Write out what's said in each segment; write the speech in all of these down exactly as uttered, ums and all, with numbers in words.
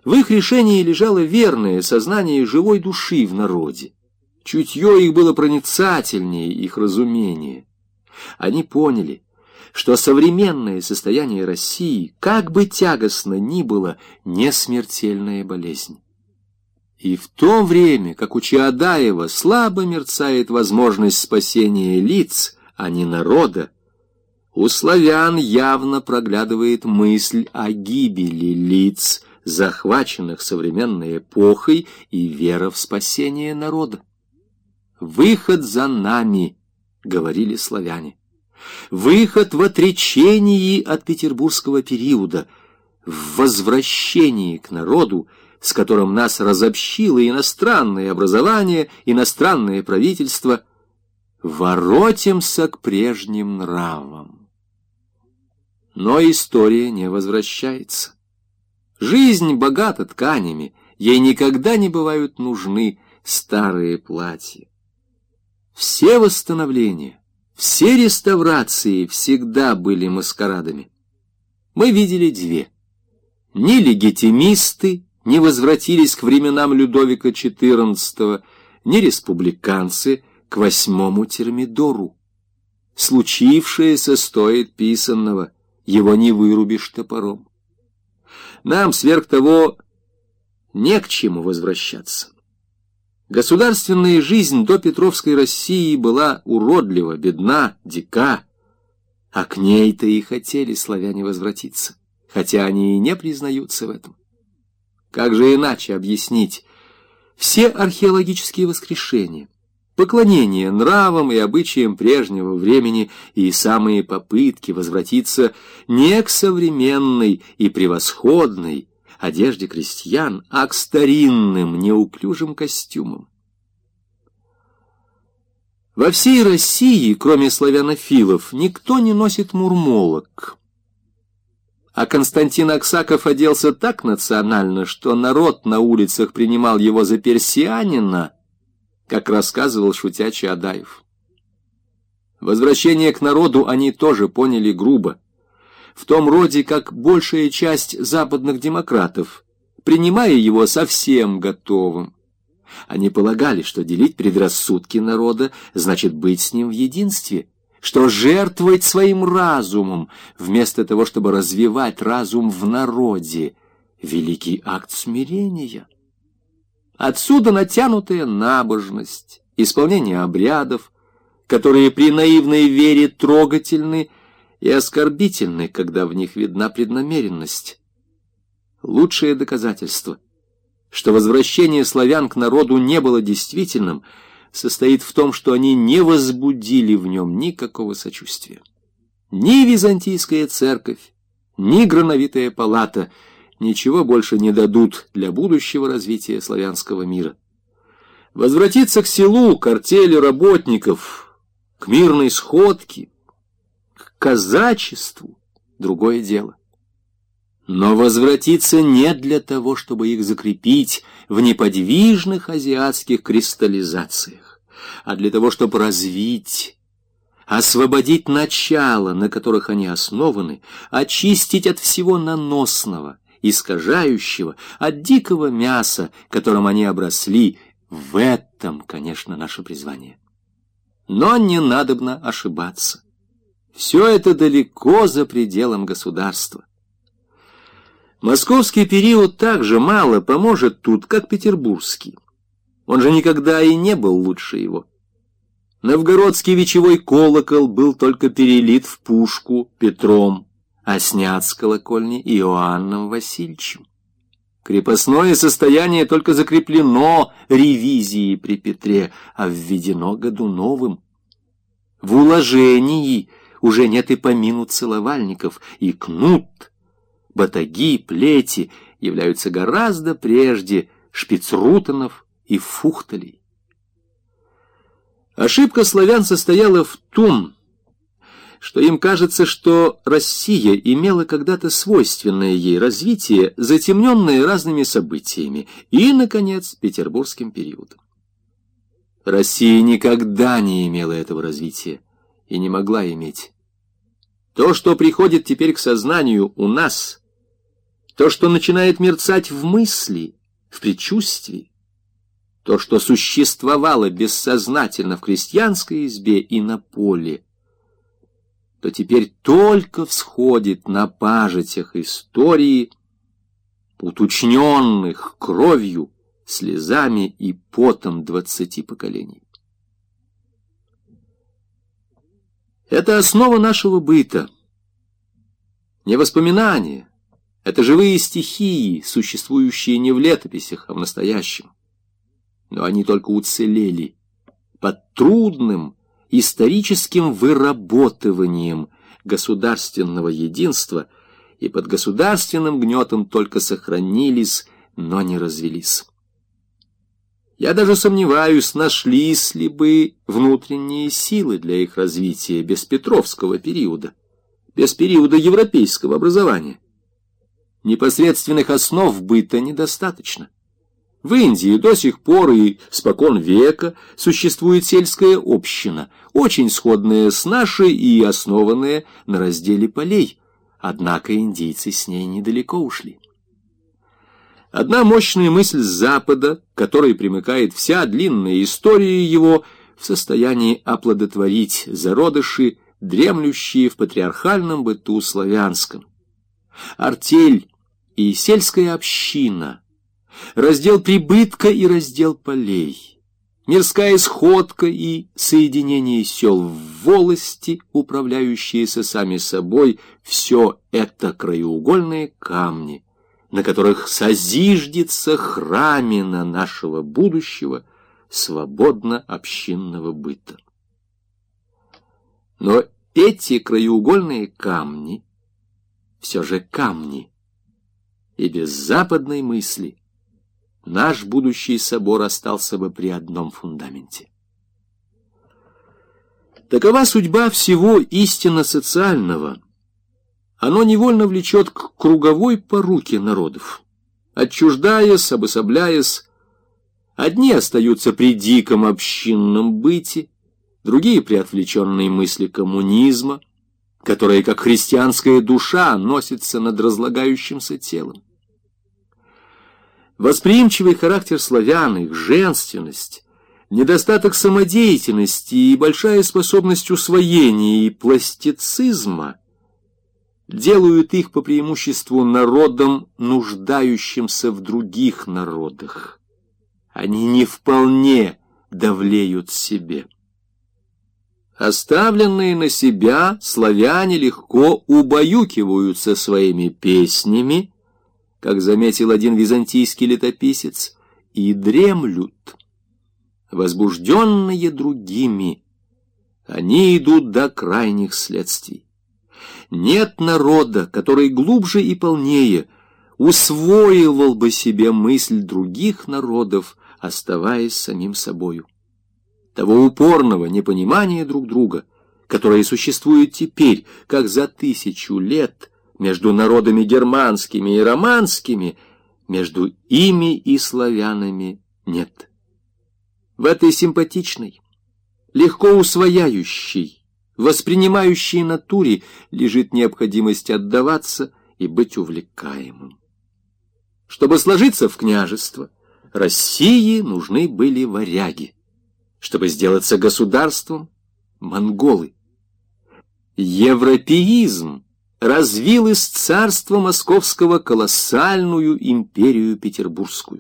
В их решении лежало верное сознание живой души в народе. Чутье их было проницательнее их разумения. Они поняли, что современное состояние России, как бы тягостно ни было, не смертельная болезнь. И в то время, как у Чаадаева слабо мерцает возможность спасения лиц, а не народа, у славян явно проглядывает мысль о гибели лиц, захваченных современной эпохой, и вера в спасение народа. «Выход за нами», — говорили славяне. «Выход в отречении от петербургского периода, в возвращении к народу, с которым нас разобщило иностранное образование, иностранное правительство. Воротимся к прежним нравам». Но история не возвращается. Жизнь богата тканями, ей никогда не бывают нужны старые платья. Все восстановления, все реставрации всегда были маскарадами. Мы видели две. Ни легитимисты не возвратились к временам Людовика четырнадцатого, ни республиканцы к восьмому Термидору. Случившееся стоит писанного, его не вырубишь топором. Нам сверх того не к чему возвращаться. Государственная жизнь до Петровской России была уродлива, бедна, дика, а к ней-то и хотели славяне возвратиться, хотя они и не признаются в этом. Как же иначе объяснить все археологические воскрешения, поклонение нравам и обычаям прежнего времени и самые попытки возвратиться не к современной и превосходной одежде крестьян, а к старинным неуклюжим костюмам? Во всей России, кроме славянофилов, никто не носит мурмолок. А Константин Аксаков оделся так национально, что народ на улицах принимал его за персианина, как рассказывал шутя Чаадаев. Возвращение к народу они тоже поняли грубо, в том роде, как большая часть западных демократов, принимая его совсем готовым. Они полагали, что делить предрассудки народа значит быть с ним в единстве, что жертвовать своим разумом, вместо того, чтобы развивать разум в народе, великий акт смирения. Отсюда натянутая набожность, исполнение обрядов, которые при наивной вере трогательны и оскорбительны, когда в них видна преднамеренность. Лучшее доказательство, что возвращение славян к народу не было действительным, состоит в том, что они не возбудили в нем никакого сочувствия. Ни византийская церковь, ни грановитая палата ничего больше не дадут для будущего развития славянского мира. Возвратиться к селу, к артели работников, к мирной сходке, к казачеству — другое дело. Но возвратиться не для того, чтобы их закрепить в неподвижных азиатских кристаллизациях, а для того, чтобы развить, освободить начала, на которых они основаны, очистить от всего наносного, искажающего, от дикого мяса, которым они обросли. В этом, конечно, наше призвание. Но не надобно ошибаться. Все это далеко за пределом государства. Московский период также мало поможет тут, как петербургский. Он же никогда и не был лучше его. Новгородский вечевой колокол был только перелит в пушку Петром, а снят с колокольни Иоанном Васильевичем. Крепостное состояние только закреплено ревизией при Петре, а введено Годуновым. В уложении уже нет и помину целовальников, и кнут, батаги, плети являются гораздо прежде шпицрутенов и фухтелей. Ошибка славян состояла в том, что им кажется, что Россия имела когда-то свойственное ей развитие, затемненное разными событиями, и, наконец, петербургским периодом. Россия никогда не имела этого развития и не могла иметь. То, что приходит теперь к сознанию у нас, то, что начинает мерцать в мысли, в предчувствии, то, что существовало бессознательно в крестьянской избе и на поле, то теперь только всходит на пажитях истории, уточненных кровью, слезами и потом двадцати поколений. Это основа нашего быта. Не воспоминания, это живые стихии, существующие не в летописях, а в настоящем. Но они только уцелели под трудным историческим выработыванием государственного единства, и под государственным гнетом только сохранились, но не развелись. Я даже сомневаюсь, нашлись ли бы внутренние силы для их развития без Петровского периода, без периода европейского образования. Непосредственных основ быта недостаточно. В Индии до сих пор и спокон века существует сельская община, очень сходная с нашей и основанная на разделе полей, однако индийцы с ней недалеко ушли. Одна мощная мысль с Запада, к которой примыкает вся длинная история его, в состоянии оплодотворить зародыши, дремлющие в патриархальном быту славянском. Артель и сельская община, раздел прибытка и раздел полей, мирская сходка и соединение сел в волости, управляющиеся сами собой, все это краеугольные камни, на которых созиждется храмина нашего будущего свободно-общинного быта. Но эти краеугольные камни все же камни, и без западной мысли наш будущий собор остался бы при одном фундаменте. Такова судьба всего истинно социального. Оно невольно влечет к круговой поруке народов. Отчуждаясь, обособляясь, одни остаются при диком общинном быте, другие при отвлеченной мысли коммунизма, которая, как христианская душа, носится над разлагающимся телом. Восприимчивый характер славян, их женственность, недостаток самодеятельности и большая способность усвоения и пластицизма делают их по преимуществу народом, нуждающимся в других народах. Они не вполне давлеют себе. Оставленные на себя, славяне легко убаюкиваются своими песнями, как заметил один византийский летописец, и дремлют. Возбужденные другими, они идут до крайних следствий. Нет народа, который глубже и полнее усвоивал бы себе мысль других народов, оставаясь самим собою. Того упорного непонимания друг друга, которое существует теперь, как за тысячу лет, между народами германскими и романскими, между ими и славянами нет. В этой симпатичной, легко усвояющей, воспринимающей натуре лежит необходимость отдаваться и быть увлекаемым. Чтобы сложиться в княжество, России нужны были варяги. Чтобы сделаться государством — монголы. Европеизм развил из царства московского колоссальную империю петербургскую.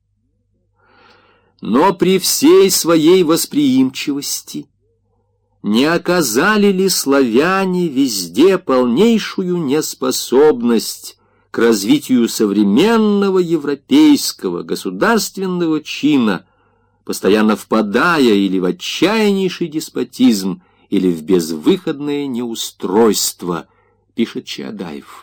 Но при всей своей восприимчивости не оказали ли славяне везде полнейшую неспособность к развитию современного европейского государственного чина, постоянно впадая или в отчаяннейший деспотизм, или в безвыходное неустройство, пишет Чаадаев.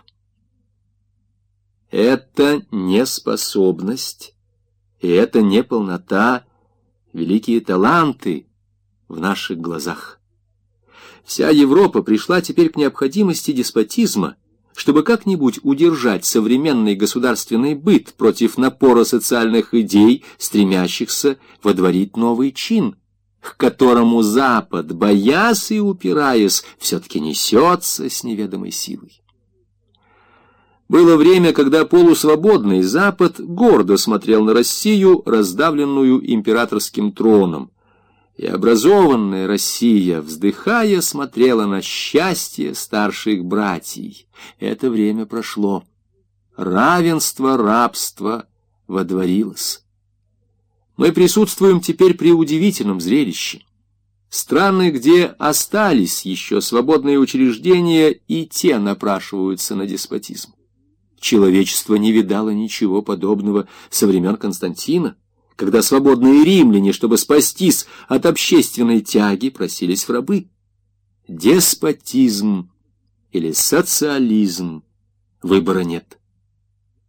Это неспособность, и это неполнота, великие таланты в наших глазах. Вся Европа пришла теперь к необходимости деспотизма, чтобы как-нибудь удержать современный государственный быт против напора социальных идей, стремящихся водворить новый чин, к которому Запад, боясь и упираясь, все-таки несется с неведомой силой. Было время, когда полусвободный Запад гордо смотрел на Россию, раздавленную императорским троном, и образованная Россия, вздыхая, смотрела на счастье старших братьев. Это время прошло. Равенство рабства водворилось. Мы присутствуем теперь при удивительном зрелище. Страны, где остались еще свободные учреждения, и те напрашиваются на деспотизм. Человечество не видало ничего подобного со времен Константина, когда свободные римляне, чтобы спастись от общественной тяги, просились в рабы. Деспотизм или социализм, выбора нет.